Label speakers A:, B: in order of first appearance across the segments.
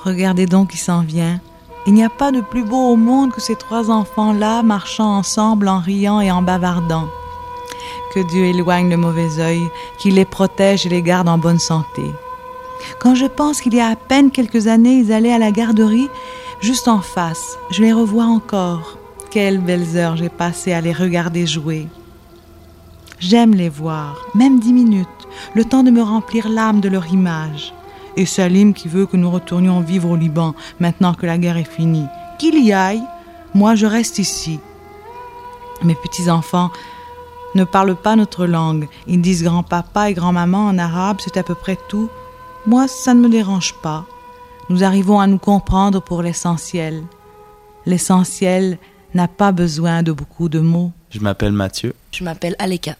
A: Regardez donc qui s'en vient. Il n'y a pas de plus beau au monde que ces 3 enfants-là marchant ensemble en riant et en bavardant. Que Dieu éloigne le mauvais œil, qu'il les protège et les garde en bonne santé. Quand je pense qu'il y a à peine quelques années, ils allaient à la garderie juste en face, je les revois encore. Quelles belles heures j'ai passées à les regarder jouer. J'aime les voir, même 10 minutes, le temps de me remplir l'âme de leur image. Et Salim qui veut que nous retournions vivre au Liban, maintenant que la guerre est finie. Qu'il y aille, moi je reste ici. Mes petits-enfants ne parlent pas notre langue. Ils disent grand-papa et grand-maman en arabe, c'est à peu près tout. Moi, ça ne me dérange pas. Nous arrivons à nous comprendre pour l'essentiel. L'essentiel n'a pas besoin de beaucoup de mots.
B: Je m'appelle Mathieu.
C: Je m'appelle Aleka.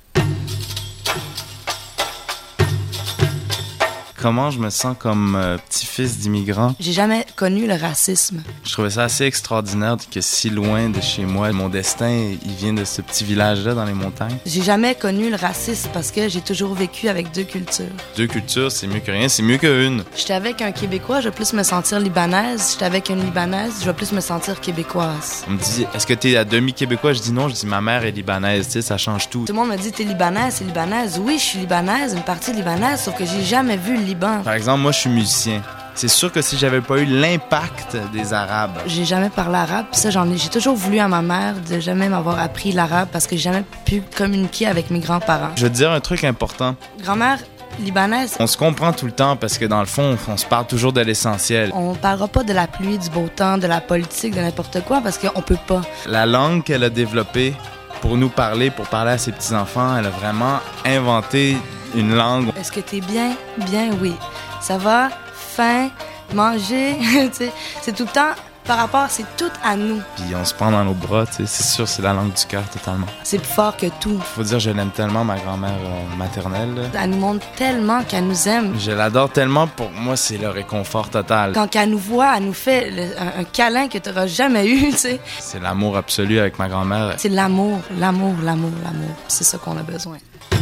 B: Comment je me sens comme petit-fils d'immigrant?
C: J'ai jamais connu le racisme.
B: Je trouvais ça assez extraordinaire que si loin de chez moi, mon destin, il vient de ce petit village-là dans les montagnes.
C: J'ai jamais connu le racisme parce que j'ai toujours vécu avec 2 cultures.
B: 2 cultures, c'est mieux que rien, c'est mieux qu'une.
C: J'étais avec un Québécois, je vais plus me sentir libanaise. J'étais avec une Libanaise, je vais plus me sentir québécoise.
B: On me dit, est-ce que t'es à demi-québécois? Je dis non, je dis ma mère est libanaise, tu sais, ça change tout.
C: Tout le monde me dit, t'es libanaise, c'est libanaise. Oui, je suis libanaise, une partie libanaise, sauf que j'ai jamais vu le Liban.
B: Par exemple, moi, je suis musicien. C'est sûr que si j'avais pas eu l'impact des Arabes...
C: J'ai jamais parlé arabe, puis ça, j'ai toujours voulu à ma mère de jamais m'avoir appris l'arabe parce que j'ai jamais pu communiquer avec mes grands-parents.
B: Je veux te dire un truc important.
C: Grand-mère libanaise.
B: On se comprend tout le temps parce que dans le fond, on se parle toujours de l'essentiel.
C: On parlera pas de la pluie, du beau temps, de la politique, de n'importe quoi parce qu'on peut pas.
B: La langue qu'elle a développée pour nous parler, pour parler à ses petits-enfants, elle a vraiment inventé une langue.
C: Est-ce que t'es bien? Bien, oui. Ça va? Faim? Manger? C'est tout le temps par rapport, c'est tout à nous.
B: Puis on se prend dans nos bras, c'est sûr, c'est la langue du cœur totalement.
C: C'est plus fort que tout.
B: Faut dire, je l'aime tellement, ma grand-mère maternelle.
C: Elle nous montre tellement qu'elle nous aime.
B: Je l'adore tellement, pour moi, c'est le réconfort total.
C: Quand elle nous voit, elle nous fait un câlin que t'auras jamais eu, tu sais.
B: C'est l'amour absolu avec ma grand-mère.
C: C'est l'amour, l'amour, l'amour, l'amour. C'est ça qu'on a besoin.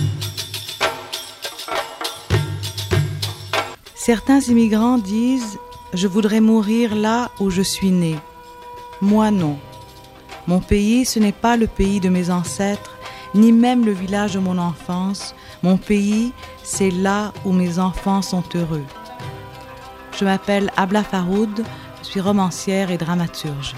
A: Certains immigrants disent « Je voudrais mourir là où je suis né ». Moi, non. Mon pays, ce n'est pas le pays de mes ancêtres, ni même le village de mon enfance. Mon pays, c'est là où mes enfants sont heureux. Je m'appelle Abla Faroud, je suis romancière et dramaturge.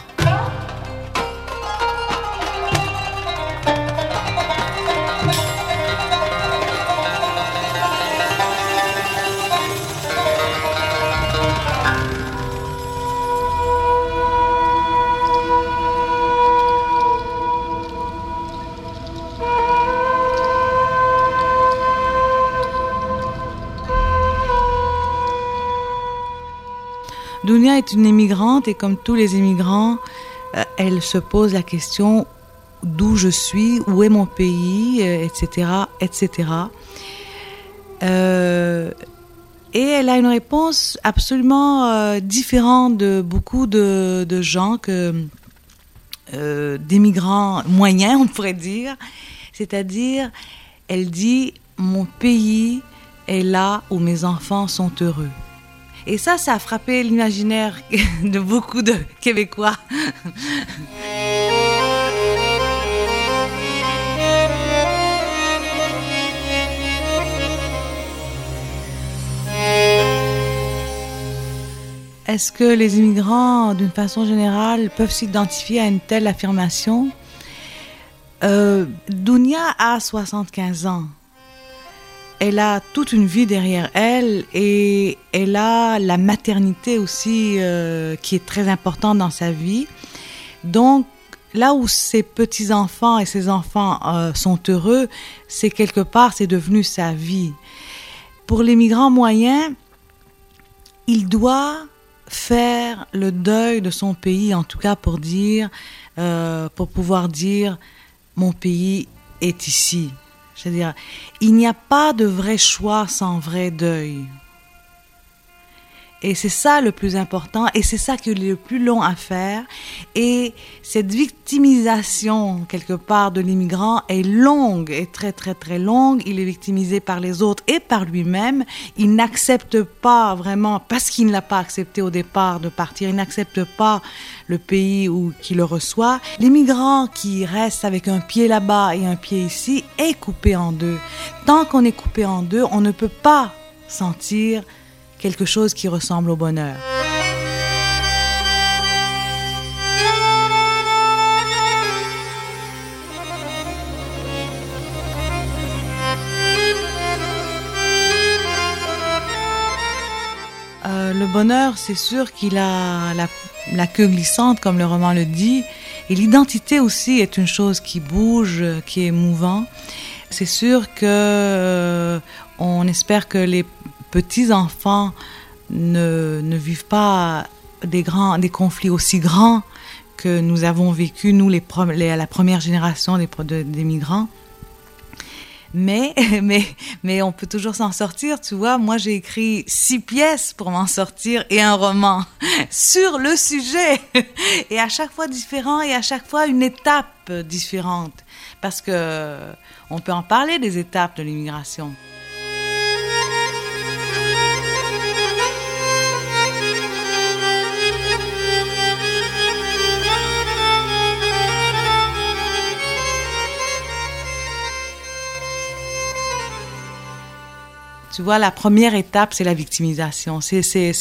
A: Dounia est une immigrante et comme tous les immigrants, elle se pose la question d'où je suis, où est mon pays, etc., etc. Et elle a une réponse absolument différente de beaucoup de gens d'immigrants moyens, on pourrait dire. C'est-à-dire, elle dit « Mon pays est là où mes enfants sont heureux ». Et ça a frappé l'imaginaire de beaucoup de Québécois. Est-ce que les immigrants, d'une façon générale, peuvent s'identifier à une telle affirmation? Dounia a 75 ans. Elle a toute une vie derrière elle et elle a la maternité aussi qui est très importante dans sa vie. Donc, là où ses petits-enfants et ses enfants sont heureux, c'est quelque part, c'est devenu sa vie. Pour les migrants moyens, il doit faire le deuil de son pays, en tout cas pour pouvoir dire « mon pays est ici ». C'est-à-dire, il n'y a pas de vrai choix sans vrai deuil. Et c'est ça le plus important, et c'est ça qui est le plus long à faire. Et cette victimisation, quelque part, de l'immigrant est longue, est très, très, très longue. Il est victimisé par les autres et par lui-même. Il n'accepte pas vraiment, parce qu'il ne l'a pas accepté au départ de partir, il n'accepte pas le pays qui le reçoit. L'immigrant qui reste avec un pied là-bas et un pied ici est coupé en deux. Tant qu'on est coupé en deux, on ne peut pas sentir quelque chose qui ressemble au bonheur. Le bonheur, c'est sûr qu'il a la queue glissante, comme le roman le dit, et l'identité aussi est une chose qui bouge, qui est mouvant. C'est sûr que on espère que les petits-enfants ne vivent pas des conflits aussi grands que nous avons vécu, nous, la première génération des migrants. Mais on peut toujours s'en sortir, tu vois. Moi, j'ai écrit 6 pièces pour m'en sortir et un roman sur le sujet. Et à chaque fois différent et à chaque fois une étape différente. Parce que on peut en parler des étapes de l'immigration. Tu vois, la première étape, c'est la victimisation. C'est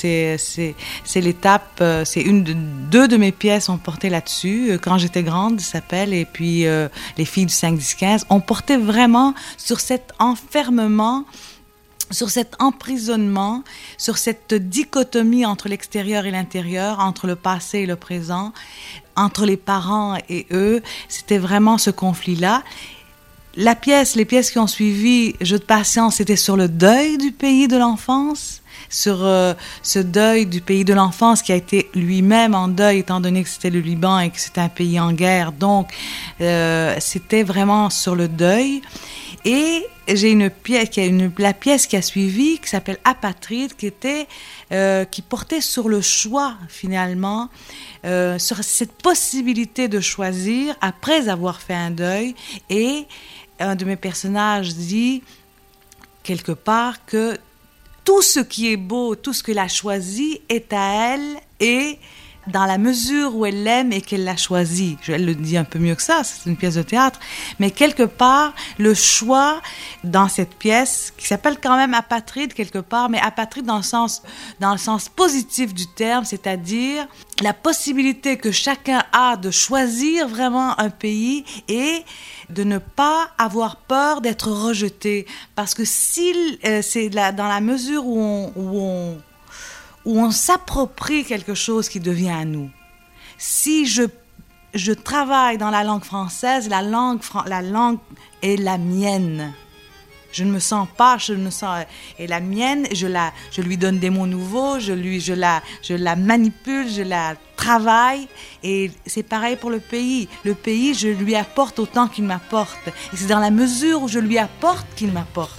A: l'étape, deux de mes pièces ont porté là-dessus. Quand j'étais grande, ça s'appelle, et puis Les filles du 5, 10, 15, on portait vraiment sur cet enfermement, sur cet emprisonnement, sur cette dichotomie entre l'extérieur et l'intérieur, entre le passé et le présent, entre les parents et eux. C'était vraiment ce conflit-là. Les pièces qui ont suivi, Jeu de patience, c'était sur le deuil du pays de l'enfance, sur ce deuil du pays de l'enfance qui a été lui-même en deuil, étant donné que c'était le Liban et que c'était un pays en guerre. Donc, c'était vraiment sur le deuil. Et j'ai la pièce qui a suivi, qui s'appelle Apatride, qui portait sur le choix, finalement, sur cette possibilité de choisir après avoir fait un deuil. Et un de mes personnages dit quelque part que tout ce qui est beau, tout ce qu'elle a choisi est à elle, et dans la mesure où elle l'aime et qu'elle l'a choisi. Elle le dit un peu mieux que ça, c'est une pièce de théâtre, mais quelque part, le choix dans cette pièce, qui s'appelle quand même Apatride quelque part, mais Apatride dans le sens positif du terme, c'est-à-dire la possibilité que chacun a de choisir vraiment un pays et de ne pas avoir peur d'être rejeté. Parce que c'est dans la mesure où on s'approprie quelque chose qui devient à nous. Si je travaille dans la langue française, la langue est la mienne. Je ne me sens pas, et la mienne, je lui donne des mots nouveaux, je la manipule, je la travaille, et c'est pareil pour le pays. Le pays, je lui apporte autant qu'il m'apporte, et c'est dans la mesure où je lui apporte qu'il m'apporte.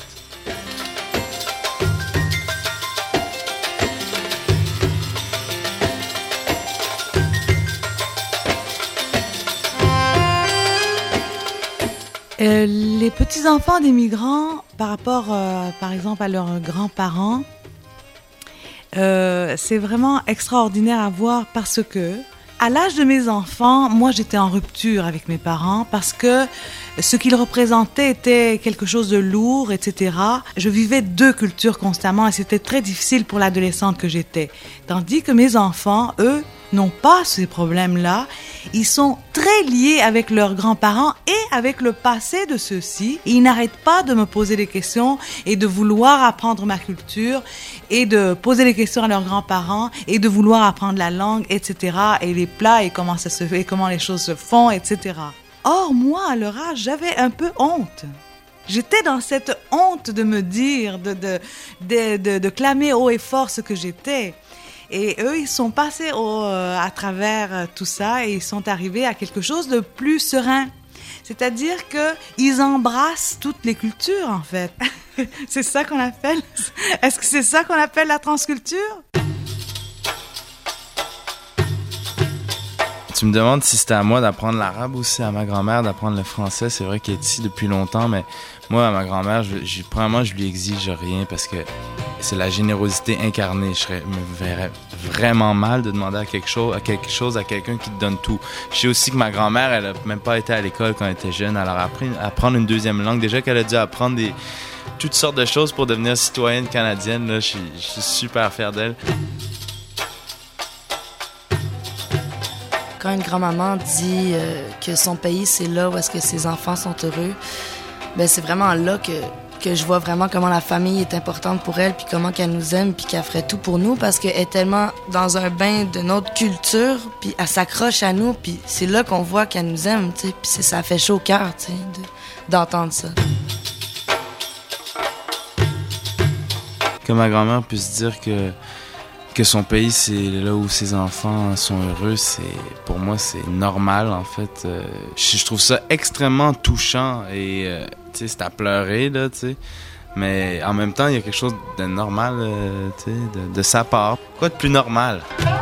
A: Les petits-enfants des migrants, par rapport, par exemple, à leurs grands-parents, c'est vraiment extraordinaire à voir parce que, à l'âge de mes enfants, moi, j'étais en rupture avec mes parents parce que ce qu'ils représentaient était quelque chose de lourd, etc. Je vivais 2 cultures constamment et c'était très difficile pour l'adolescente que j'étais. Tandis que mes enfants, eux, n'ont pas ces problèmes-là. Ils sont très liés avec leurs grands-parents et avec le passé de ceux-ci. Ils n'arrêtent pas de me poser des questions et de vouloir apprendre ma culture et de poser des questions à leurs grands-parents et de vouloir apprendre la langue, etc. et les plats et comment ça se fait, comment les choses se font, etc. Or, moi, à leur âge, j'avais un peu honte. J'étais dans cette honte de me dire, de clamer haut et fort ce que j'étais. Et eux, ils sont passés à travers tout ça et ils sont arrivés à quelque chose de plus serein. C'est-à-dire qu'ils embrassent toutes les cultures, en fait. C'est ça qu'on appelle... Est-ce que c'est ça qu'on appelle la transculture?
B: Tu me demandes si c'était à moi d'apprendre l'arabe ou si c'est à ma grand-mère d'apprendre le français. C'est vrai qu'elle est ici depuis longtemps, mais moi, à ma grand-mère, premièrement, je lui exige rien parce que c'est la générosité incarnée. Me verrais vraiment mal de demander à quelque chose à quelqu'un qui te donne tout. Je sais aussi que ma grand-mère, elle a même pas été à l'école quand elle était jeune. Elle a appris à apprendre une deuxième langue. Déjà qu'elle a dû apprendre toutes sortes de choses pour devenir citoyenne canadienne. Là, je suis super fier d'elle.
C: Quand une grand-maman dit que son pays, c'est là où est-ce que ses enfants sont heureux, ben c'est vraiment là que je vois vraiment comment la famille est importante pour elle, puis comment qu'elle nous aime, puis qu'elle ferait tout pour nous, parce qu'elle est tellement dans un bain de notre culture, puis elle s'accroche à nous, puis c'est là qu'on voit qu'elle nous aime, tu sais, puis ça fait chaud au cœur, tu sais, d'entendre ça.
B: Que ma grand-mère puisse dire que son pays, c'est là où ses enfants sont heureux, pour moi, c'est normal, en fait. Je trouve ça extrêmement touchant et, tu sais, c'est à pleurer, là, tu sais. Mais en même temps, il y a quelque chose de normal, tu sais, de sa part. Quoi de plus normal?